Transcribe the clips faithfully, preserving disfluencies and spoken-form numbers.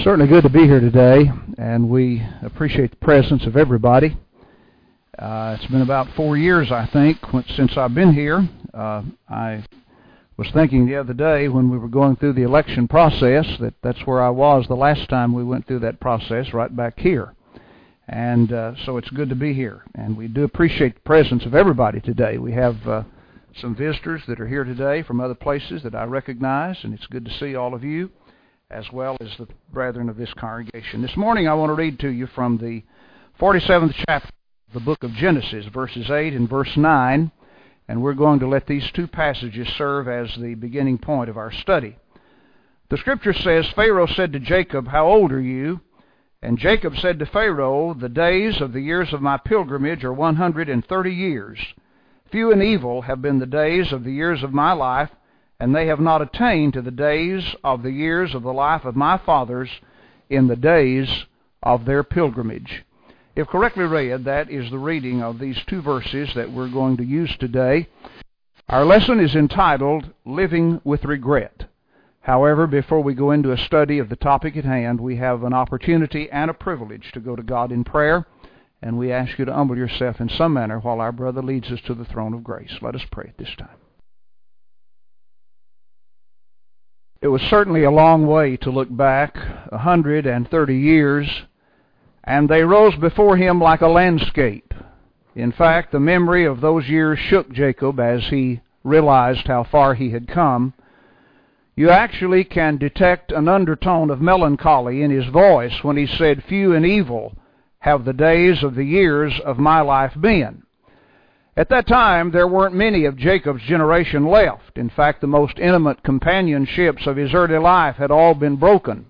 Certainly good to be here today, and we appreciate the presence of everybody. Uh, it's been about four years, I think, since I've been here. Uh, I was thinking the other day when we were going through the election process that that's where I was the last time we went through that process, right back here. And uh, so it's good to be here, and we do appreciate the presence of everybody today. We have uh, some visitors that are here today from other places that I recognize, and it's good to see all of you, as well as the brethren of this congregation. This morning I want to read to you from the forty-seventh chapter of the book of Genesis, verses eight and verse nine, and we're going to let these two passages serve as the beginning point of our study. The scripture says, Pharaoh said to Jacob, "How old are you?" And Jacob said to Pharaoh, "The days of the years of my pilgrimage are one hundred and thirty years. Few and evil have been the days of the years of my life, and they have not attained to the days of the years of the life of my fathers in the days of their pilgrimage." If correctly read, that is the reading of these two verses that we're going to use today. Our lesson is entitled, Living with Regret. However, before we go into a study of the topic at hand, we have an opportunity and a privilege to go to God in prayer, and we ask you to humble yourself in some manner while our brother leads us to the throne of grace. Let us pray at this time. It was certainly a long way to look back, a hundred and thirty years, and they rose before him like a landscape. In fact, the memory of those years shook Jacob as he realized how far he had come. You actually can detect an undertone of melancholy in his voice when he said, "Few and evil have the days of the years of my life been." At that time, there weren't many of Jacob's generation left. In fact, the most intimate companionships of his early life had all been broken.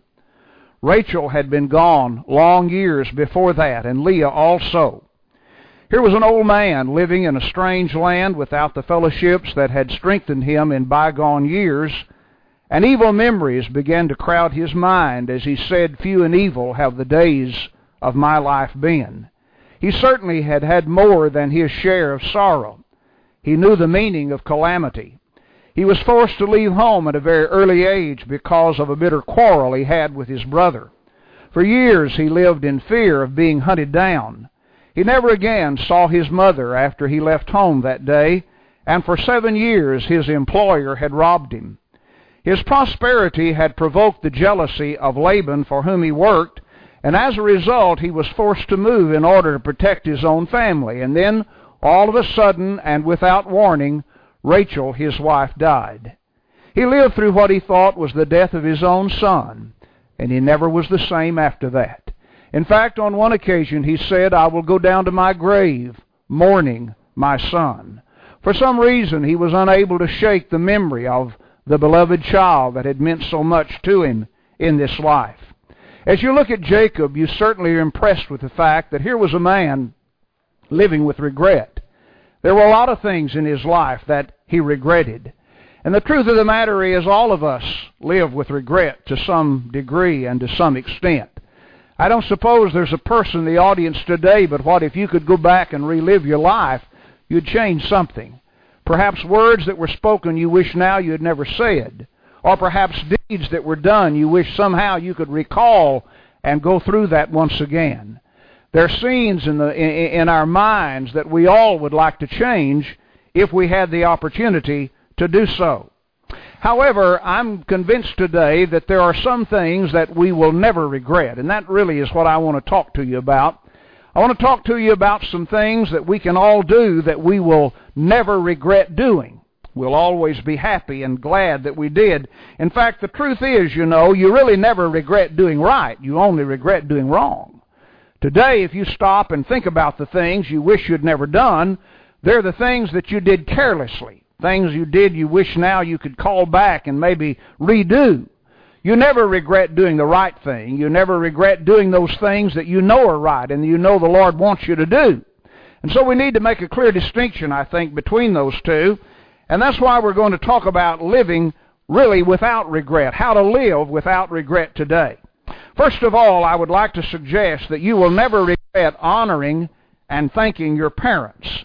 Rachel had been gone long years before that, and Leah also. Here was an old man living in a strange land without the fellowships that had strengthened him in bygone years, and evil memories began to crowd his mind as he said, "Few and evil have the days of my life been." He certainly had had more than his share of sorrow. He knew the meaning of calamity. He was forced to leave home at a very early age because of a bitter quarrel he had with his brother. For years he lived in fear of being hunted down. He never again saw his mother after he left home that day, and for seven years his employer had robbed him. His prosperity had provoked the jealousy of Laban, for whom he worked, and as a result, he was forced to move in order to protect his own family. And then, all of a sudden, and without warning, Rachel, his wife, died. He lived through what he thought was the death of his own son, and he never was the same after that. In fact, on one occasion, he said, "I will go down to my grave, mourning my son." For some reason, he was unable to shake the memory of the beloved child that had meant so much to him in this life. As you look at Jacob, you certainly are impressed with the fact that here was a man living with regret. There were a lot of things in his life that he regretted. And the truth of the matter is all of us live with regret to some degree and to some extent. I don't suppose there's a person in the audience today, but what if you could go back and relive your life, you'd change something. Perhaps words that were spoken you wish now you had never said. Or perhaps deeds that were done you wish somehow you could recall and go through that once again. There are scenes in, the, in, in our minds that we all would like to change if we had the opportunity to do so. However, I'm convinced today that there are some things that we will never regret, and that really is what I want to talk to you about. I want to talk to you about some things that we can all do that we will never regret doing. We'll always be happy and glad that we did. In fact, the truth is, you know, you really never regret doing right. You only regret doing wrong. Today, if you stop and think about the things you wish you'd never done, they're the things that you did carelessly. Things you did you wish now you could call back and maybe redo. You never regret doing the right thing. You never regret doing those things that you know are right and you know the Lord wants you to do. And so we need to make a clear distinction, I think, between those two. And that's why we're going to talk about living really without regret, how to live without regret today. First of all, I would like to suggest that you will never regret honoring and thanking your parents.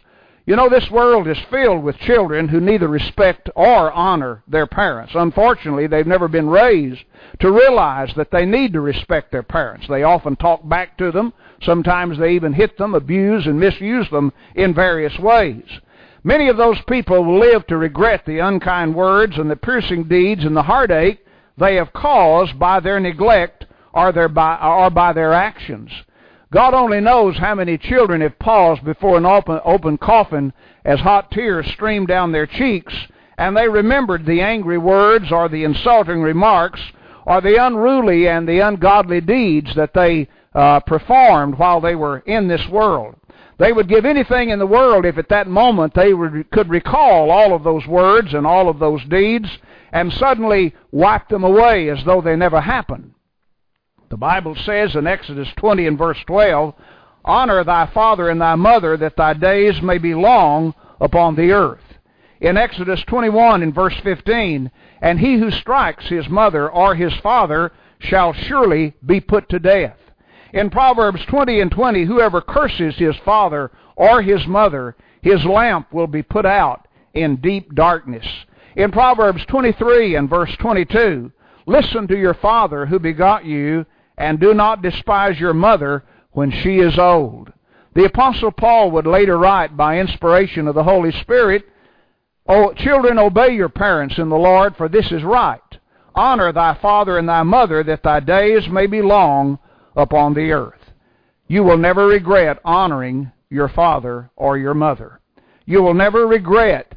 You know, this world is filled with children who neither respect or honor their parents. Unfortunately, they've never been raised to realize that they need to respect their parents. They often talk back to them. Sometimes they even hit them, abuse, and misuse them in various ways. Many of those people will live to regret the unkind words and the piercing deeds and the heartache they have caused by their neglect or, their by, or by their actions. God only knows how many children have paused before an open, open coffin as hot tears streamed down their cheeks, and they remembered the angry words or the insulting remarks or the unruly and the ungodly deeds that they uh, performed while they were in this world. They would give anything in the world if at that moment they would, could recall all of those words and all of those deeds and suddenly wipe them away as though they never happened. The Bible says in Exodus twenty and verse twelve, "Honor thy father and thy mother, that thy days may be long upon the earth." In Exodus twenty-one and verse fifteen, "And he who strikes his mother or his father shall surely be put to death." In Proverbs twenty and twenty, "Whoever curses his father or his mother, his lamp will be put out in deep darkness." In Proverbs twenty-three and verse twenty-two, "Listen to your father who begot you, and do not despise your mother when she is old." The Apostle Paul would later write by inspiration of the Holy Spirit, "O children, obey your parents in the Lord, for this is right. Honor thy father and thy mother, that thy days may be long upon the earth." You will never regret honoring your father or your mother. You will never regret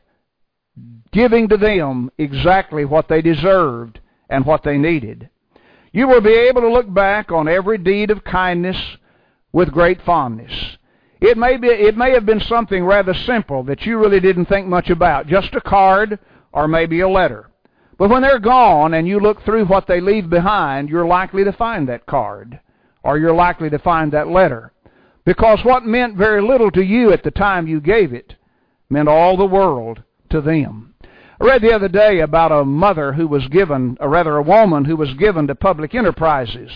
giving to them exactly what they deserved and what they needed. You will be able to look back on every deed of kindness with great fondness. It may be, it may have been something rather simple that you really didn't think much about, just a card or maybe a letter. But when they're gone and you look through what they leave behind, you're likely to find that card, or you're likely to find that letter. Because what meant very little to you at the time you gave it meant all the world to them. I read the other day about a mother who was given, or rather a woman who was given to public enterprises.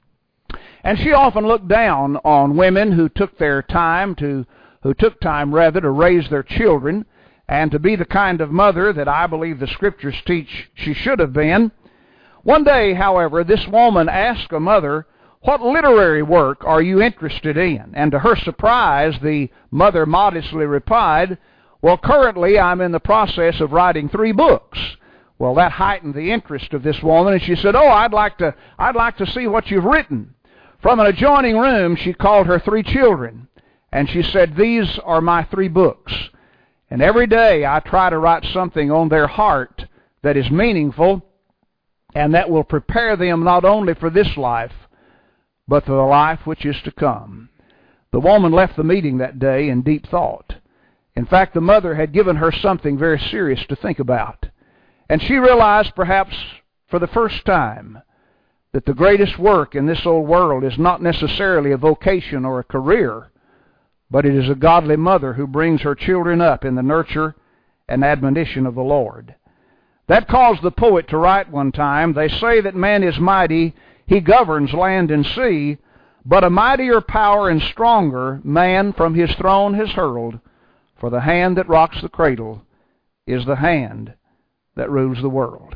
And she often looked down on women who took their time to, who took time rather to raise their children and to be the kind of mother that I believe the Scriptures teach she should have been. One day, however, this woman asked a mother, "What literary work are you interested in?" And to her surprise, the mother modestly replied, "Well, currently I'm in the process of writing three books." Well, that heightened the interest of this woman, and she said, "Oh, I'd like to, I'd like to see what you've written." From an adjoining room, she called her three children, and she said, "These are my three books. And every day I try to write something on their heart that is meaningful and that will prepare them not only for this life, but for the life which is to come." The woman left the meeting that day in deep thought. In fact, the mother had given her something very serious to think about. And she realized, perhaps for the first time, that the greatest work in this old world is not necessarily a vocation or a career, but it is a godly mother who brings her children up in the nurture and admonition of the Lord. That caused the poet to write one time, "They say that man is mighty, he governs land and sea, but a mightier power and stronger man from his throne has hurled. For the hand that rocks the cradle is the hand that rules the world."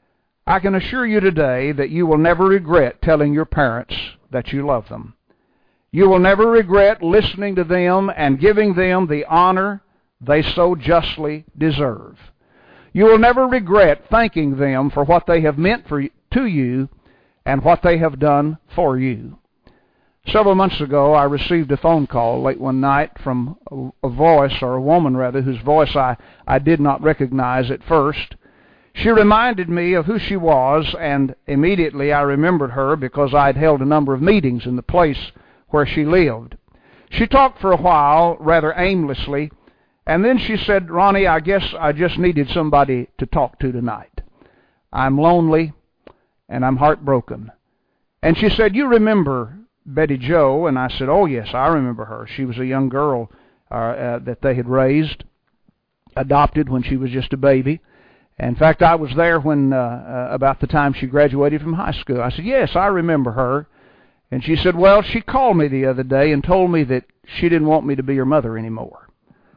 I can assure you today that you will never regret telling your parents that you love them. You will never regret listening to them and giving them the honor they so justly deserve. You will never regret thanking them for what they have meant for, to you and what they have done for you. Several months ago, I received a phone call late one night from a, a voice, or a woman rather, whose voice I, I did not recognize at first. She reminded me of who she was, and immediately I remembered her because I had held a number of meetings in the place where she lived. She talked for a while, rather aimlessly, and then she said, "Ronnie, I guess I just needed somebody to talk to tonight. I'm lonely, and I'm heartbroken." And she said, "You remember Betty Joe?" And I said, "Oh, yes, I remember her. She was a young girl uh, uh, that they had raised, adopted when she was just a baby. In fact, I was there when uh, uh, about the time she graduated from high school." I said, "Yes, I remember her." And she said, "Well, she called me the other day and told me that she didn't want me to be her mother anymore."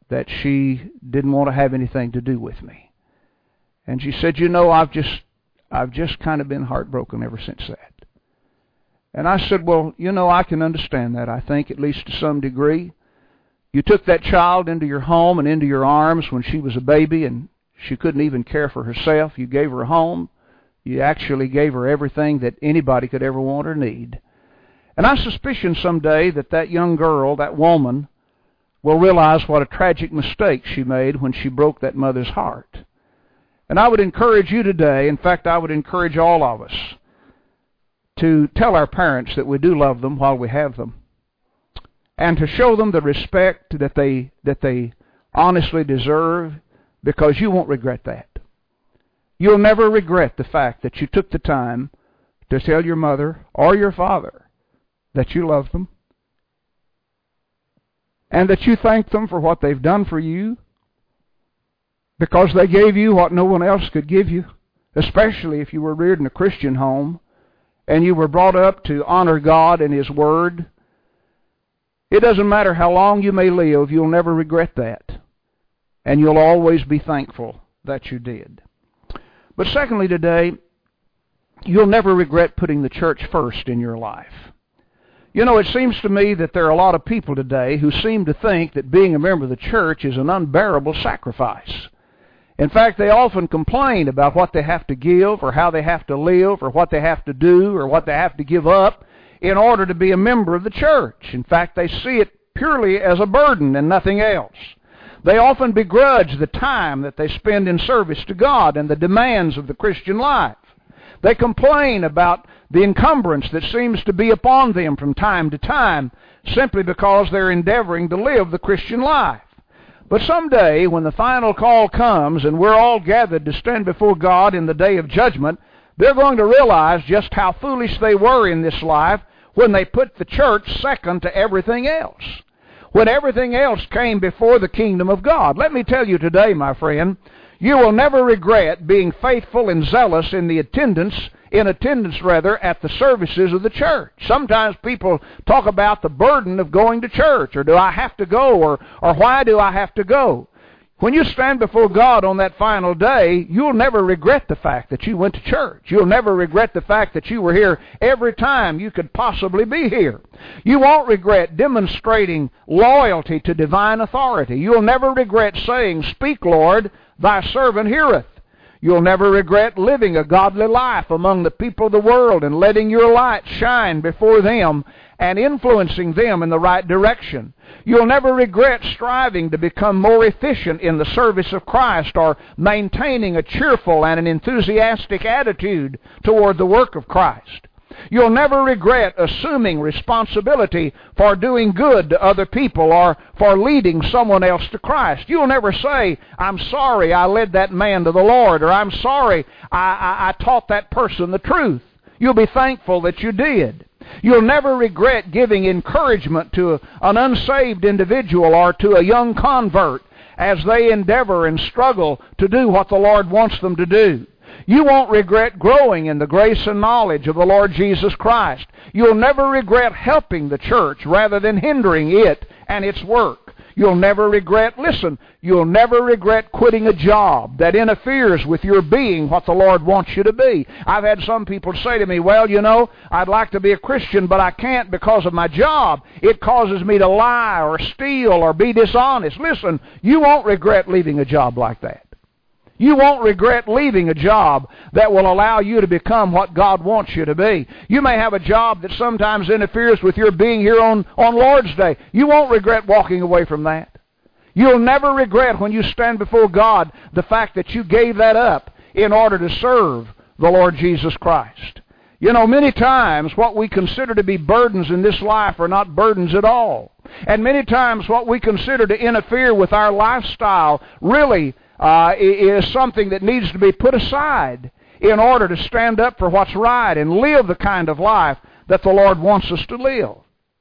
that she didn't want to have anything to do with me. And she said, you know, I've just, I've just kind of been heartbroken ever since that. And I said, well, you know, I can understand that, I think, at least to some degree. You took that child into your home and into your arms when she was a baby and she couldn't even care for herself. You gave her a home. You actually gave her everything that anybody could ever want or need. And I suspicion someday that that young girl, that woman, will realize what a tragic mistake she made when she broke that mother's heart. And I would encourage you today, in fact, I would encourage all of us, to tell our parents that we do love them while we have them, and to show them the respect that they that they honestly deserve, because you won't regret that. You'll never regret the fact that you took the time to tell your mother or your father that you love them, and that you thank them for what they've done for you, because they gave you what no one else could give you, especially if you were reared in a Christian home and you were brought up to honor God and His Word. It doesn't matter how long you may live, you'll never regret that. And you'll always be thankful that you did. But secondly today, you'll never regret putting the church first in your life. You know, it seems to me that there are a lot of people today who seem to think that being a member of the church is an unbearable sacrifice. In fact, they often complain about what they have to give or how they have to live or what they have to do or what they have to give up in order to be a member of the church. In fact, they see it purely as a burden and nothing else. They often begrudge the time that they spend in service to God and the demands of the Christian life. They complain about the encumbrance that seems to be upon them from time to time simply because they're endeavoring to live the Christian life. But someday, when the final call comes and we're all gathered to stand before God in the day of judgment, they're going to realize just how foolish they were in this life when they put the church second to everything else, when everything else came before the kingdom of God. Let me tell you today, my friend, you will never regret being faithful and zealous in the attendance, in attendance rather, at the services of the church. Sometimes people talk about the burden of going to church, or do I have to go, or, or why do I have to go? When you stand before God on that final day, you'll never regret the fact that you went to church. You'll never regret the fact that you were here every time you could possibly be here. You won't regret demonstrating loyalty to divine authority. You'll never regret saying, "Speak, Lord, thy servant heareth." You'll never regret living a godly life among the people of the world and letting your light shine before them and influencing them in the right direction. You'll never regret striving to become more efficient in the service of Christ or maintaining a cheerful and an enthusiastic attitude toward the work of Christ. You'll never regret assuming responsibility for doing good to other people or for leading someone else to Christ. You'll never say, "I'm sorry I led that man to the Lord," or "I'm sorry I, I, I taught that person the truth." You'll be thankful that you did. You'll never regret giving encouragement to a, an unsaved individual or to a young convert as they endeavor and struggle to do what the Lord wants them to do. You won't regret growing in the grace and knowledge of the Lord Jesus Christ. You'll never regret helping the church rather than hindering it and its work. You'll never regret, listen, you'll never regret quitting a job that interferes with your being what the Lord wants you to be. I've had some people say to me, "Well, you know, I'd like to be a Christian, but I can't because of my job. It causes me to lie or steal or be dishonest." Listen, you won't regret leaving a job like that. You won't regret leaving a job that will allow you to become what God wants you to be. You may have a job that sometimes interferes with your being here on, on Lord's Day. You won't regret walking away from that. You'll never regret when you stand before God the fact that you gave that up in order to serve the Lord Jesus Christ. You know, many times what we consider to be burdens in this life are not burdens at all. And many times what we consider to interfere with our lifestyle really Uh, is something that needs to be put aside in order to stand up for what's right and live the kind of life that the Lord wants us to live.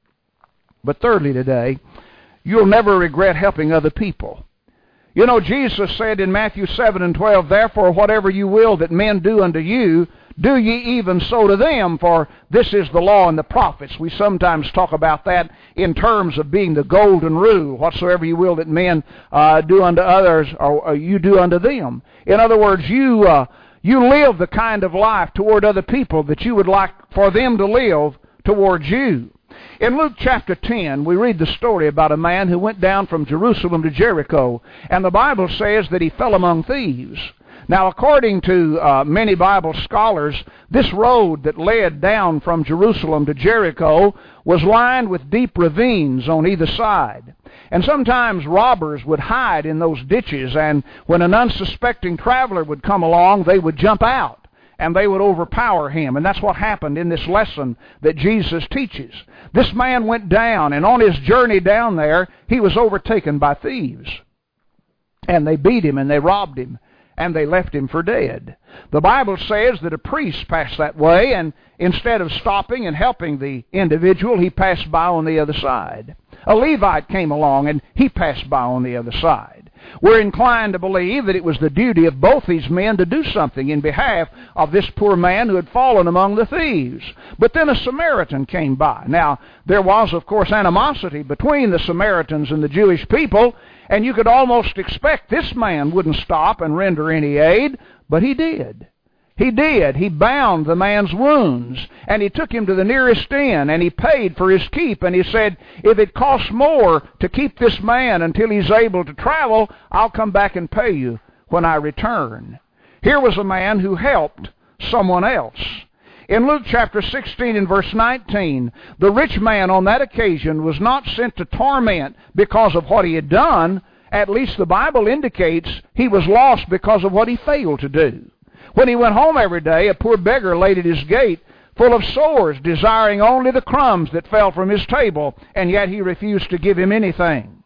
But thirdly today, you'll never regret helping other people. You know, Jesus said in Matthew seven and twelve, "Therefore, whatever you will that men do unto you, do ye even so to them, for this is the law and the prophets. We sometimes talk about that in terms of being the golden rule. Whatsoever you will that men uh, do unto others, or, or you do unto them. In other words, you uh, you live the kind of life toward other people that you would like for them to live towards you. In Luke chapter ten, we read the story about a man who went down from Jerusalem to Jericho, and the Bible says that he fell among thieves. Now, according to uh, many Bible scholars, this road that led down from Jerusalem to Jericho was lined with deep ravines on either side. And sometimes robbers would hide in those ditches, and when an unsuspecting traveler would come along, they would jump out, and they would overpower him. And that's what happened in this lesson that Jesus teaches. This man went down, and on his journey down there, he was overtaken by thieves. And they beat him, and they robbed him, and they left him for dead. The Bible says that a priest passed that way, and instead of stopping and helping the individual, he passed by on the other side. A Levite came along, and he passed by on the other side. We're inclined to believe that it was the duty of both these men to do something in behalf of this poor man who had fallen among the thieves. But then a Samaritan came by. Now, there was, of course, animosity between the Samaritans and the Jewish people, and you could almost expect this man wouldn't stop and render any aid, but he did. He did. He bound the man's wounds, and he took him to the nearest inn, and he paid for his keep, and he said, if it costs more to keep this man until he's able to travel, I'll come back and pay you when I return. Here was a man who helped someone else. In Luke chapter sixteen and verse nineteen, the rich man on that occasion was not sent to torment because of what he had done. At least the Bible indicates he was lost because of what he failed to do. When he went home every day, a poor beggar laid at his gate, full of sores, desiring only the crumbs that fell from his table, and yet he refused to give him anything.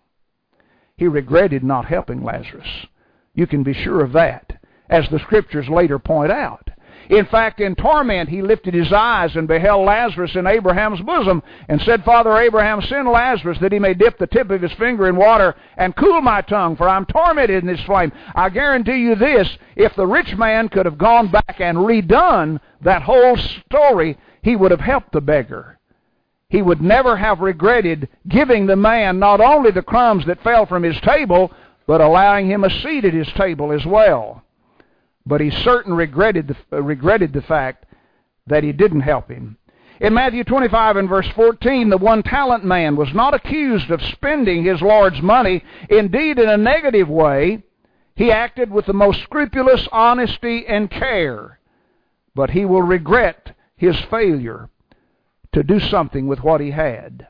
He regretted not helping Lazarus. You can be sure of that, as the Scriptures later point out. In fact, in torment, he lifted his eyes and beheld Lazarus in Abraham's bosom, and said, Father Abraham, send Lazarus that he may dip the tip of his finger in water and cool my tongue, for I'm tormented in this flame. I guarantee you this, if the rich man could have gone back and redone that whole story, he would have helped the beggar. He would never have regretted giving the man not only the crumbs that fell from his table, but allowing him a seat at his table as well. But he certainly regretted the, uh, regretted the fact that he didn't help him. In Matthew twenty-five and verse fourteen, the one-talent man was not accused of spending his Lord's money. Indeed, in a negative way, he acted with the most scrupulous honesty and care. But he will regret his failure to do something with what he had.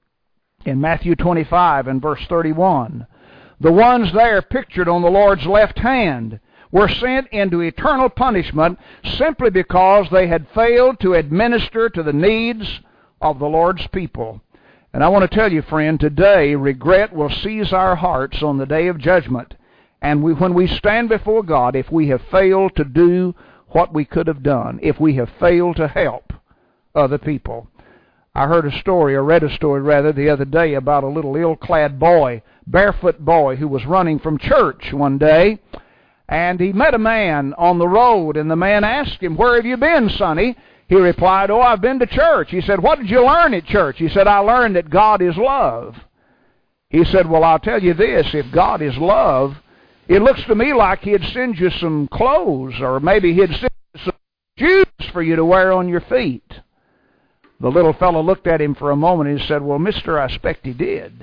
In Matthew twenty-five and verse thirty-one, the ones there pictured on the Lord's left hand were sent into eternal punishment simply because they had failed to administer to the needs of the Lord's people. And I want to tell you, friend, today regret will seize our hearts on the day of judgment. And we, when we stand before God, if we have failed to do what we could have done, if we have failed to help other people. I heard a story, or read a story rather, the other day about a little ill-clad boy, barefoot boy, who was running from church one day. And he met a man on the road, and the man asked him, where have you been, sonny? He replied, oh, I've been to church. He said, what did you learn at church? He said, I learned that God is love. He said, well, I'll tell you this, if God is love, it looks to me like he'd send you some clothes, or maybe he'd send you some shoes for you to wear on your feet. The little fellow looked at him for a moment and he said, well, mister, I expect he did.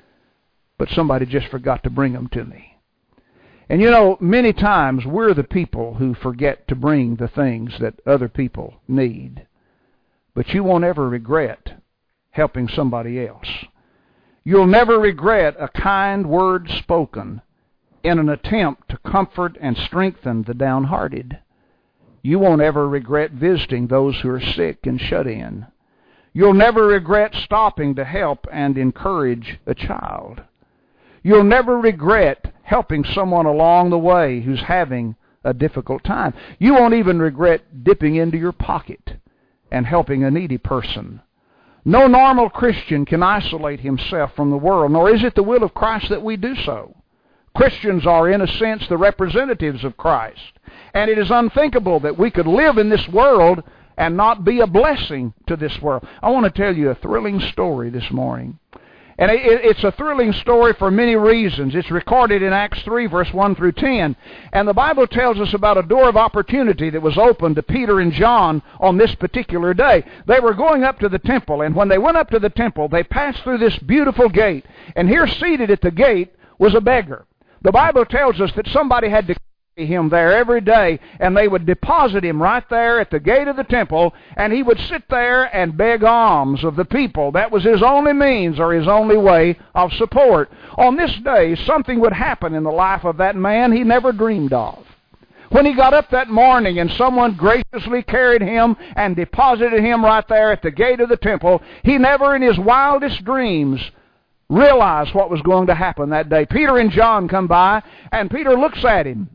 But somebody just forgot to bring them to me. And you know, many times we're the people who forget to bring the things that other people need. But you won't ever regret helping somebody else. You'll never regret a kind word spoken in an attempt to comfort and strengthen the downhearted. You won't ever regret visiting those who are sick and shut in. You'll never regret stopping to help and encourage a child. You'll never regret helping someone along the way who's having a difficult time. You won't even regret dipping into your pocket and helping a needy person. No normal Christian can isolate himself from the world, nor is it the will of Christ that we do so. Christians are, in a sense, the representatives of Christ. And it is unthinkable that we could live in this world and not be a blessing to this world. I want to tell you a thrilling story this morning. And it's a thrilling story for many reasons. It's recorded in Acts three, verse one through ten. And the Bible tells us about a door of opportunity that was opened to Peter and John on this particular day. They were going up to the temple, and when they went up to the temple, they passed through this beautiful gate. And here seated at the gate was a beggar. The Bible tells us that somebody had to him there every day, and they would deposit him right there at the gate of the temple, and he would sit there and beg alms of the people. That was his only means or his only way of support. On this day, something would happen in the life of that man he never dreamed of. When he got up that morning and someone graciously carried him and deposited him right there at the gate of the temple, he never in his wildest dreams realized what was going to happen that day. Peter and John come by, and Peter looks at him.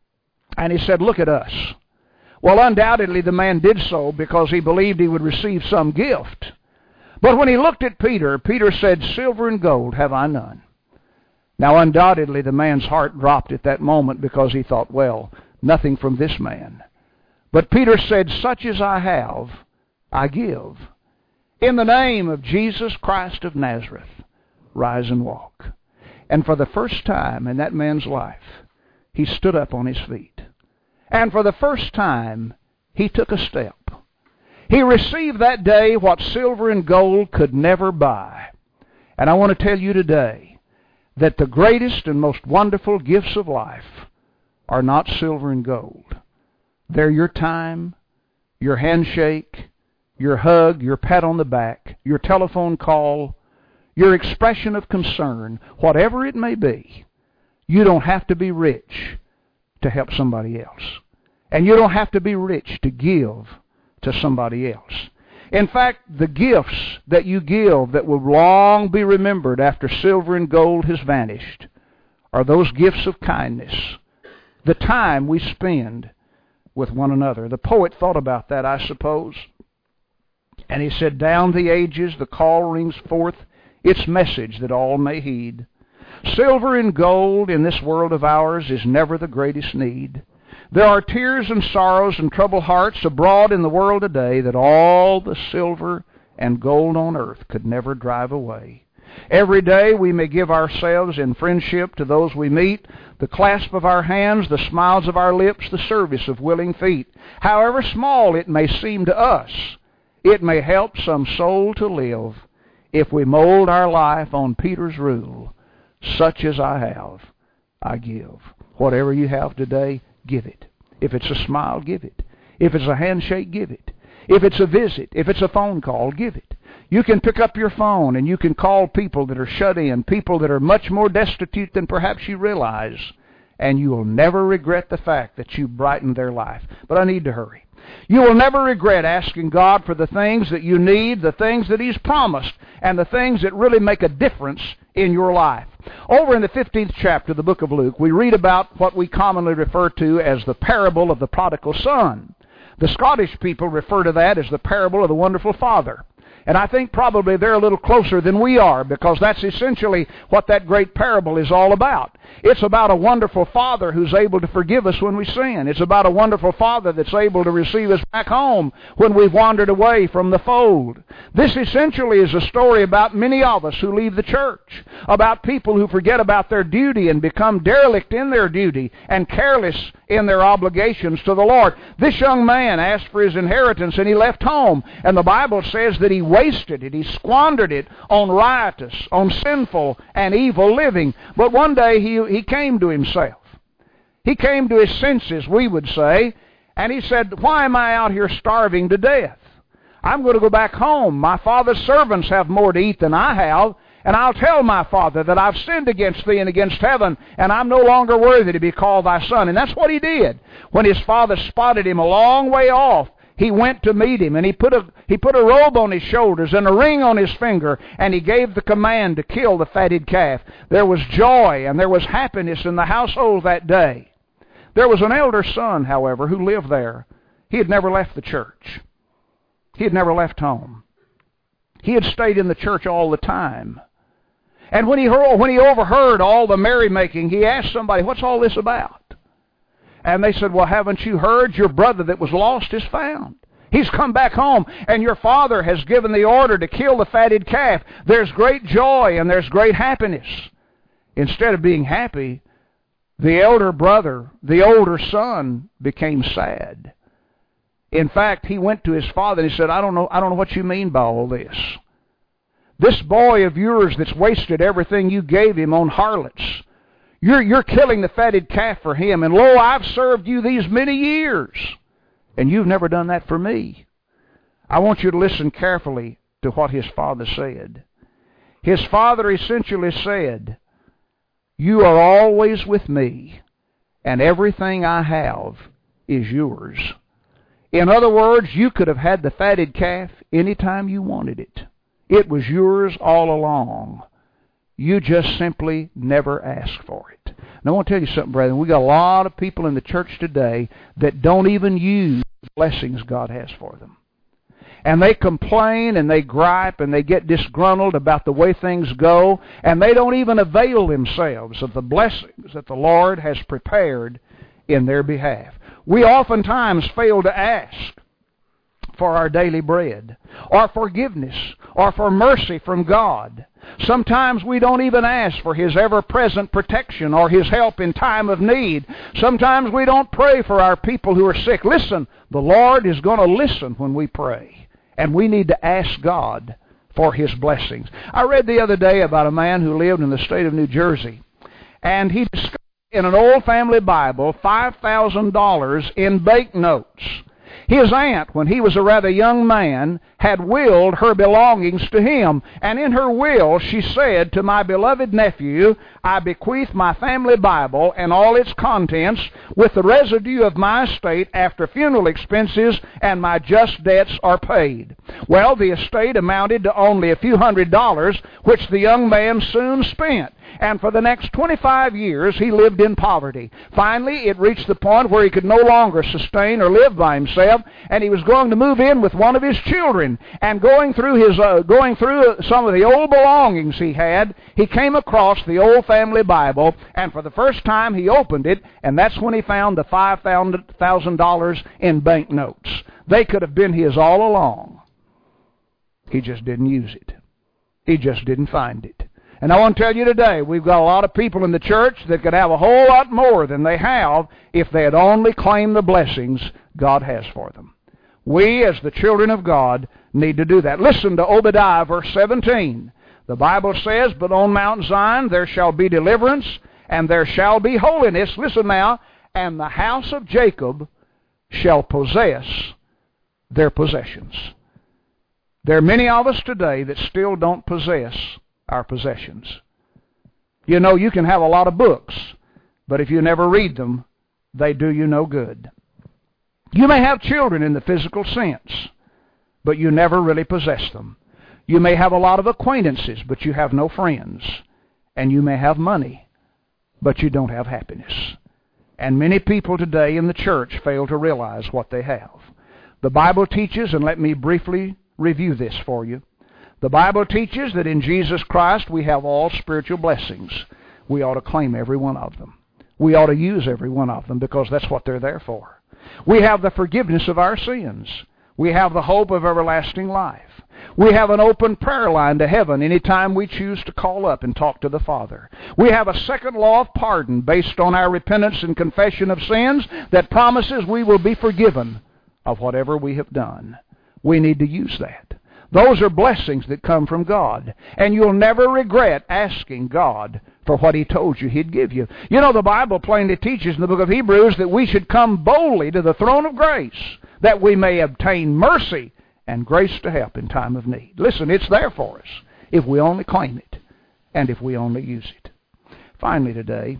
And he said, "Look at us." Well, undoubtedly the man did so because he believed he would receive some gift. But when he looked at Peter, Peter said, "Silver and gold have I none." Now, undoubtedly the man's heart dropped at that moment because he thought, well, nothing from this man. But Peter said, "Such as I have, I give. In the name of Jesus Christ of Nazareth, rise and walk." And for the first time in that man's life, he stood up on his feet. And for the first time, he took a step. He received that day what silver and gold could never buy. And I want to tell you today that the greatest and most wonderful gifts of life are not silver and gold. They're your time, your handshake, your hug, your pat on the back, your telephone call, your expression of concern, whatever it may be. You don't have to be rich to help somebody else. And you don't have to be rich to give to somebody else. In fact, the gifts that you give that will long be remembered after silver and gold has vanished are those gifts of kindness, the time we spend with one another. The poet thought about that, I suppose. And he said, "Down the ages the call rings forth its message that all may heed. Silver and gold in this world of ours is never the greatest need. There are tears and sorrows and troubled hearts abroad in the world today that all the silver and gold on earth could never drive away. Every day we may give ourselves in friendship to those we meet, the clasp of our hands, the smiles of our lips, the service of willing feet. However small it may seem to us, it may help some soul to live if we mold our life on Peter's rule. Such as I have, I give." Whatever you have today, give it. If it's a smile, give it. If it's a handshake, give it. If it's a visit, if it's a phone call, give it. You can pick up your phone and you can call people that are shut in, people that are much more destitute than perhaps you realize, and you will never regret the fact that you brightened their life. But I need to hurry. You will never regret asking God for the things that you need, the things that He's promised, and the things that really make a difference in your life. Over in the fifteenth chapter of the book of Luke, we read about what we commonly refer to as the parable of the prodigal son. The Scottish people refer to that as the parable of the wonderful father. And I think probably they're a little closer than we are, because that's essentially what that great parable is all about. It's about a wonderful Father who's able to forgive us when we sin. It's about a wonderful Father that's able to receive us back home when we've wandered away from the fold. This essentially is a story about many of us who leave the church, about people who forget about their duty and become derelict in their duty and careless in their obligations to the Lord. This young man asked for his inheritance and he left home, and the Bible says that he wasted it, he squandered it on riotous, on sinful and evil living. But one day he, he came to himself. He came to his senses, we would say, and he said, "Why am I out here starving to death? I'm going to go back home. My father's servants have more to eat than I have, and I'll tell my father that I've sinned against thee and against heaven, and I'm no longer worthy to be called thy son." And that's what he did. When his father spotted him a long way off, he went to meet him, and he put a he put a robe on his shoulders and a ring on his finger, and he gave the command to kill the fatted calf. There was joy and there was happiness in the household that day. There was an elder son, however, who lived there. He had never left the church. He had never left home. He had stayed in the church all the time. And when he heard, when he overheard all the merrymaking, he asked somebody, "What's all this about?" And they said, "Well, haven't you heard? Your brother that was lost is found. He's come back home, and your father has given the order to kill the fatted calf. There's great joy and there's great happiness." Instead of being happy, the elder brother, the older son, became sad. In fact, he went to his father and he said, I don't know, I don't know what you mean by all this. This boy of yours that's wasted everything you gave him on harlots, you're, you're killing the fatted calf for him, and lo, I've served you these many years, and you've never done that for me. I want you to listen carefully to what his father said. His father essentially said, "You are always with me, and everything I have is yours." In other words, you could have had the fatted calf anytime you wanted it. It was yours all along. You just simply never asked for it. Now, I want to tell you something, brethren. We got a lot of people in the church today that don't even use the blessings God has for them. And they complain and they gripe and they get disgruntled about the way things go, and they don't even avail themselves of the blessings that the Lord has prepared in their behalf. We oftentimes fail to ask for our daily bread, or forgiveness, or for mercy from God. Sometimes we don't even ask for His ever-present protection or His help in time of need. Sometimes we don't pray for our people who are sick. Listen, the Lord is going to listen when we pray, and we need to ask God for His blessings. I read the other day about a man who lived in the state of New Jersey, and he discovered in an old family Bible five thousand dollars in banknotes. His aunt, when he was a rather young man, had willed her belongings to him. And in her will, she said, "To my beloved nephew, I bequeath my family Bible and all its contents with the residue of my estate after funeral expenses and my just debts are paid." Well, the estate amounted to only a few hundred dollars, which the young man soon spent. And for the next twenty-five years, he lived in poverty. Finally, it reached the point where he could no longer sustain or live by himself, and he was going to move in with one of his children. And going through his, uh, going through some of the old belongings he had, he came across the old family Bible, and for the first time he opened it, and that's when he found the five thousand dollars in banknotes. They could have been his all along. He just didn't use it. He just didn't find it. And I want to tell you today, we've got a lot of people in the church that could have a whole lot more than they have if they had only claimed the blessings God has for them. We, as the children of God, need to do that. Listen to Obadiah, verse seventeen. The Bible says, "But on Mount Zion there shall be deliverance, and there shall be holiness." Listen now. "And the house of Jacob shall possess their possessions." There are many of us today that still don't possess our possessions. You know, you can have a lot of books, but if you never read them, they do you no good. You may have children in the physical sense, but you never really possess them. You may have a lot of acquaintances, but you have no friends. And you may have money, but you don't have happiness. And many people today in the church fail to realize what they have. The Bible teaches, and let me briefly review this for you. The Bible teaches that in Jesus Christ we have all spiritual blessings. We ought to claim every one of them. We ought to use every one of them because that's what they're there for. We have the forgiveness of our sins. We have the hope of everlasting life. We have an open prayer line to heaven anytime we choose to call up and talk to the Father. We have a second law of pardon based on our repentance and confession of sins that promises we will be forgiven of whatever we have done. We need to use that. Those are blessings that come from God. And you'll never regret asking God for what He told you He'd give you. You know, the Bible plainly teaches in the book of Hebrews that we should come boldly to the throne of grace that we may obtain mercy and grace to help in time of need. Listen, it's there for us if we only claim it and if we only use it. Finally today,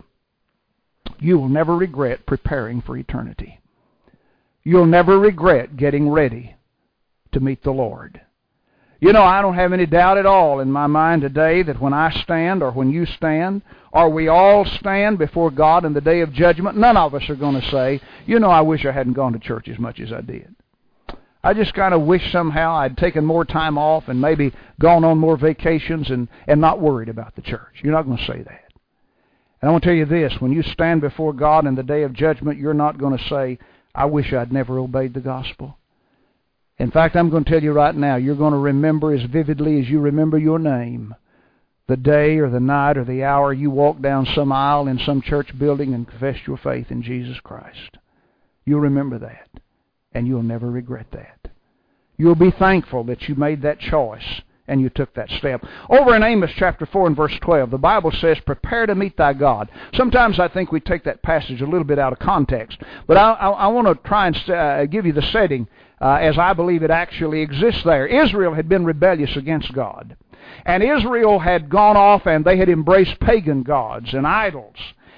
you will never regret preparing for eternity. You'll never regret getting ready to meet the Lord. You know, I don't have any doubt at all in my mind today that when I stand or when you stand or we all stand before God in the day of judgment, none of us are going to say, you know, I wish I hadn't gone to church as much as I did. I just kind of wish somehow I'd taken more time off and maybe gone on more vacations and, and not worried about the church. You're not going to say that. And I want to tell you this, when you stand before God in the day of judgment, you're not going to say, I wish I'd never obeyed the gospel. In fact, I'm going to tell you right now, you're going to remember as vividly as you remember your name, the day or the night or the hour you walked down some aisle in some church building and confessed your faith in Jesus Christ. You'll remember that, and you'll never regret that. You'll be thankful that you made that choice and you took that step. Over in Amos chapter four and verse twelve, the Bible says, prepare to meet thy God. Sometimes I think we take that passage a little bit out of context, but I, I, I want to try and uh, give you the setting uh, as I believe it actually exists there. Israel had been rebellious against God, and Israel had gone off and they had embraced pagan gods and idols,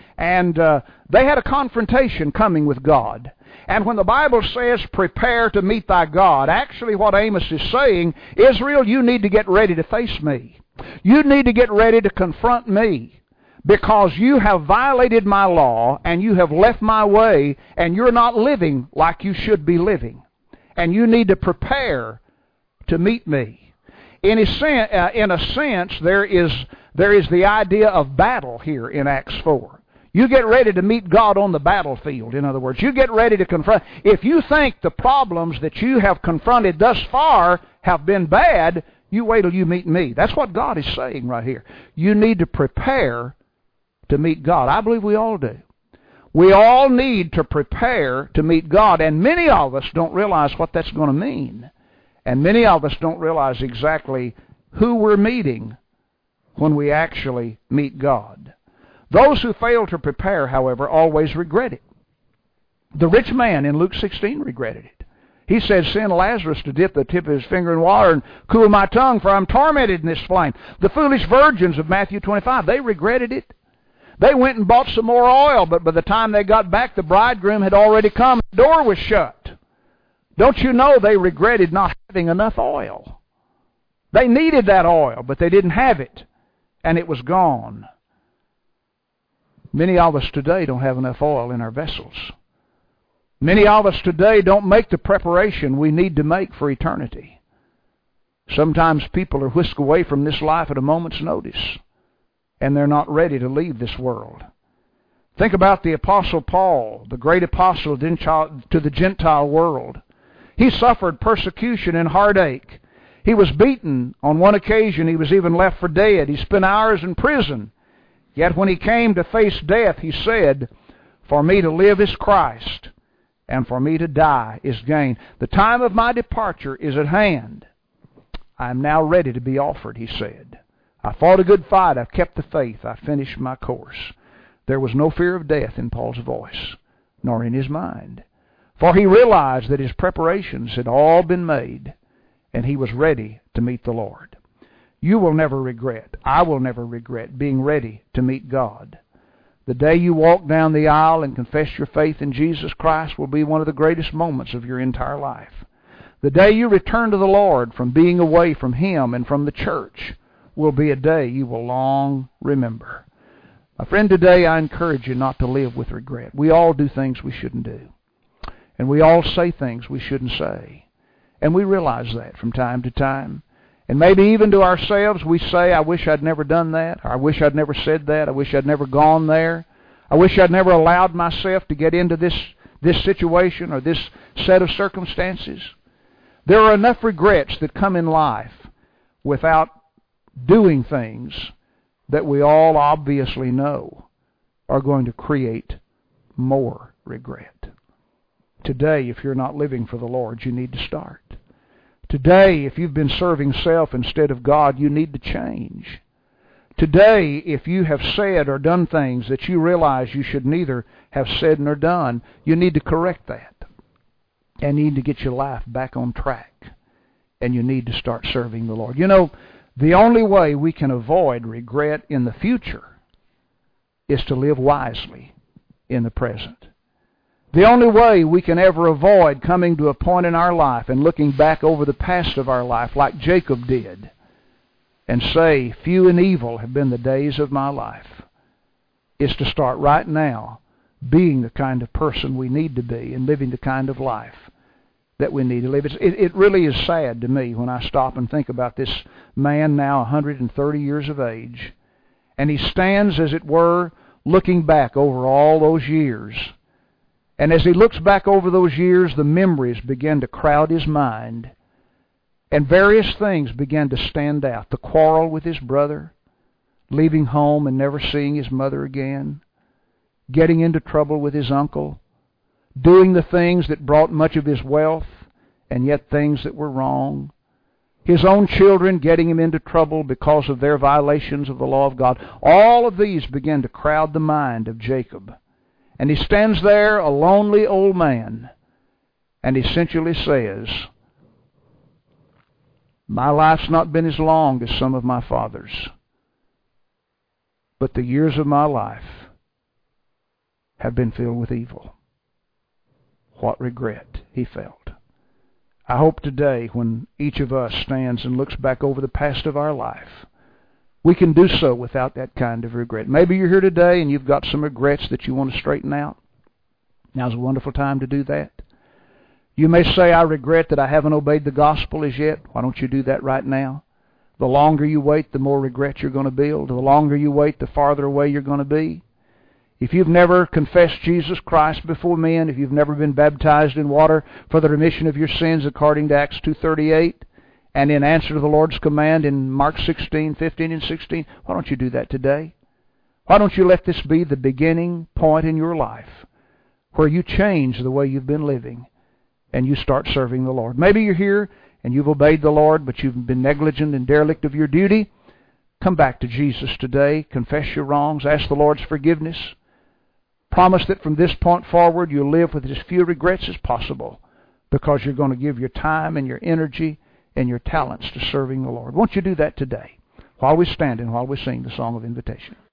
and uh, they had a confrontation coming with God. And when the Bible says, prepare to meet thy God, actually what Amos is saying, Israel, you need to get ready to face me. You need to get ready to confront me, because you have violated my law and you have left my way and you're not living like you should be living. And you need to prepare to meet me. In a sense, uh, in a sense there is, there is the idea of battle here in Acts four. You get ready to meet God on the battlefield, in other words. You get ready to confront. If you think the problems that you have confronted thus far have been bad, you wait till you meet me. That's what God is saying right here. You need to prepare to meet God. I believe we all do. We all need to prepare to meet God, and many of us don't realize what that's going to mean. And many of us don't realize exactly who we're meeting when we actually meet God. Those who fail to prepare, however, always regret it. The rich man in Luke sixteen regretted it. He said, send Lazarus to dip the tip of his finger in water and cool my tongue, for I'm tormented in this flame. The foolish virgins of Matthew twenty-five, they regretted it. They went and bought some more oil, but by the time they got back, the bridegroom had already come. The door was shut. Don't you know they regretted not having enough oil? They needed that oil, but they didn't have it, and it was gone. Many of us today don't have enough oil in our vessels. Many of us today don't make the preparation we need to make for eternity. Sometimes people are whisked away from this life at a moment's notice, and they're not ready to leave this world. Think about the Apostle Paul, the great apostle to the Gentile world. He suffered persecution and heartache. He was beaten. On one occasion, he was even left for dead. He spent hours in prison. Yet when he came to face death, he said, for me to live is Christ, and for me to die is gain. The time of my departure is at hand. I am now ready to be offered, he said. I fought a good fight. I've kept the faith. I finished my course. There was no fear of death in Paul's voice, nor in his mind. For he realized that his preparations had all been made, and he was ready to meet the Lord. You will never regret, I will never regret being ready to meet God. The day you walk down the aisle and confess your faith in Jesus Christ will be one of the greatest moments of your entire life. The day you return to the Lord from being away from Him and from the church will be a day you will long remember. My friend, today I encourage you not to live with regret. We all do things we shouldn't do. And we all say things we shouldn't say. And we realize that from time to time. And maybe even to ourselves we say, I wish I'd never done that. Or I wish I'd never said that. I wish I'd never gone there. I wish I'd never allowed myself to get into this, this situation or this set of circumstances. There are enough regrets that come in life without doing things that we all obviously know are going to create more regret. Today, if you're not living for the Lord, you need to start. Today, if you've been serving self instead of God, you need to change. Today, if you have said or done things that you realize you should neither have said nor done, you need to correct that. And you need to get your life back on track. And you need to start serving the Lord. You know, the only way we can avoid regret in the future is to live wisely in the present. The only way we can ever avoid coming to a point in our life and looking back over the past of our life like Jacob did and say, few and evil have been the days of my life, is to start right now being the kind of person we need to be and living the kind of life that we need to live. It's, it, it really is sad to me when I stop and think about this man now one hundred thirty years of age, and he stands, as it were, looking back over all those years. And as he looks back over those years, the memories begin to crowd his mind, and various things begin to stand out. The quarrel with his brother, leaving home and never seeing his mother again, getting into trouble with his uncle, doing the things that brought much of his wealth, and yet things that were wrong. His own children getting him into trouble because of their violations of the law of God. All of these begin to crowd the mind of Jacob. And he stands there, a lonely old man, and essentially says, my life's not been as long as some of my father's, but the years of my life have been filled with evil. What regret he felt. I hope today, when each of us stands and looks back over the past of our life, we can do so without that kind of regret. Maybe you're here today and you've got some regrets that you want to straighten out. Now's a wonderful time to do that. You may say, I regret that I haven't obeyed the gospel as yet. Why don't you do that right now? The longer you wait, the more regret you're going to build. The longer you wait, the farther away you're going to be. If you've never confessed Jesus Christ before men, if you've never been baptized in water for the remission of your sins according to Acts two thirty-eight, and in answer to the Lord's command in Mark sixteen, fifteen, and sixteen, why don't you do that today? Why don't you let this be the beginning point in your life where you change the way you've been living and you start serving the Lord? Maybe you're here and you've obeyed the Lord, but you've been negligent and derelict of your duty. Come back to Jesus today. Confess your wrongs. Ask the Lord's forgiveness. Promise that from this point forward you'll live with as few regrets as possible, because you're going to give your time and your energy and your talents to serving the Lord. Won't you do that today while we stand and while we sing the song of invitation?